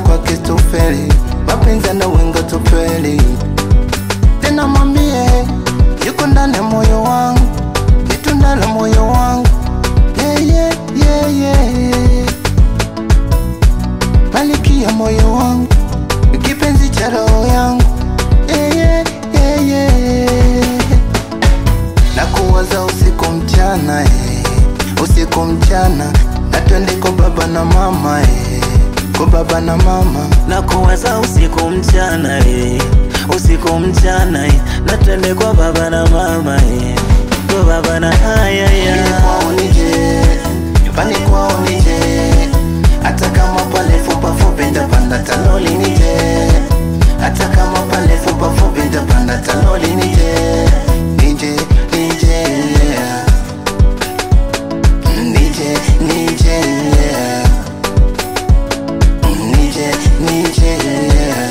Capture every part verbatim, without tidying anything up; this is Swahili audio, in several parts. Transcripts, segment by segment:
kwa kitufeli, mapenzi na wengo tupeli. Tena mwambie yuko ndani ya moyo wangu, kitu ndani ya moyo wangu. Yeah, yeah, yeah, yeah. Malkia moyo wangu, kipenzi cha roho yangu. Yeah, yeah, yeah, yeah. Nakuwaza usiku mchana, eh. Usiku mchana, na twende kwa baba na mama, eh. Kwa baba na mama. Nakuwaza usiku mchana, eh. Usiku mchana, eh. Na twende kwa baba na mama, eh. Kwa baba na haya ya Nyumbani kwao nije, nyumbani kwao nije. Hata kama pale fupa fupi ndapanda taloli nije. Hata kama pale fupa fupi ndapanda taloli nije. Nije, nije, yeah. Nije, nije, yeah. Nije, nije, yeah.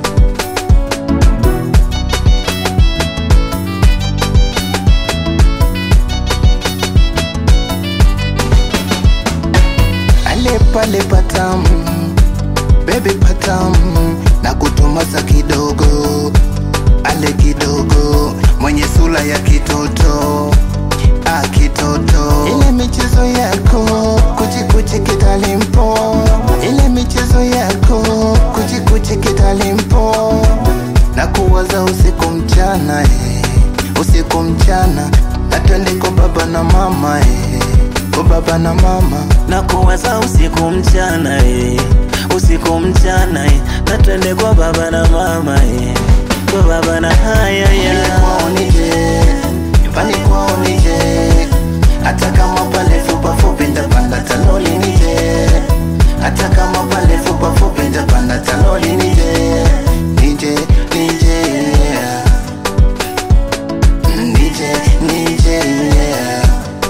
Ale pale patamu, baby patamu, na kutomasa kidogo, ale kidogo, mwenye sura ya kitoto, ah kitoto. Ile michezo yako, kuchi kuchi kitalimpo. Ile michezo yako, kuchi kuchi kitalimpo. Na kuwaza usiku mchana, eh. Usiku mchana, na twende kwa baba na mama, eh. Kwa baba na mama. Nakuwaza usiku mchana, eh. Usiku mchana, eh. Na twende kwa baba na mama, eh. Kwa baba na haya ya Nyumbani kwao nije, nyumbani kwao nije. Hata kama pale fupa fupi ndapanda taloli nije. Hata kama pale fupa fupi ndapanda taloli nije. Nije, nije, yeah. Nije, nije, yeah.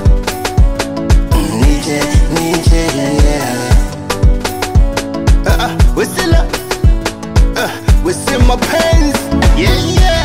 Nije, nije, yeah. Uh, uh, we still up, uh, we still my pains, yeah, yeah.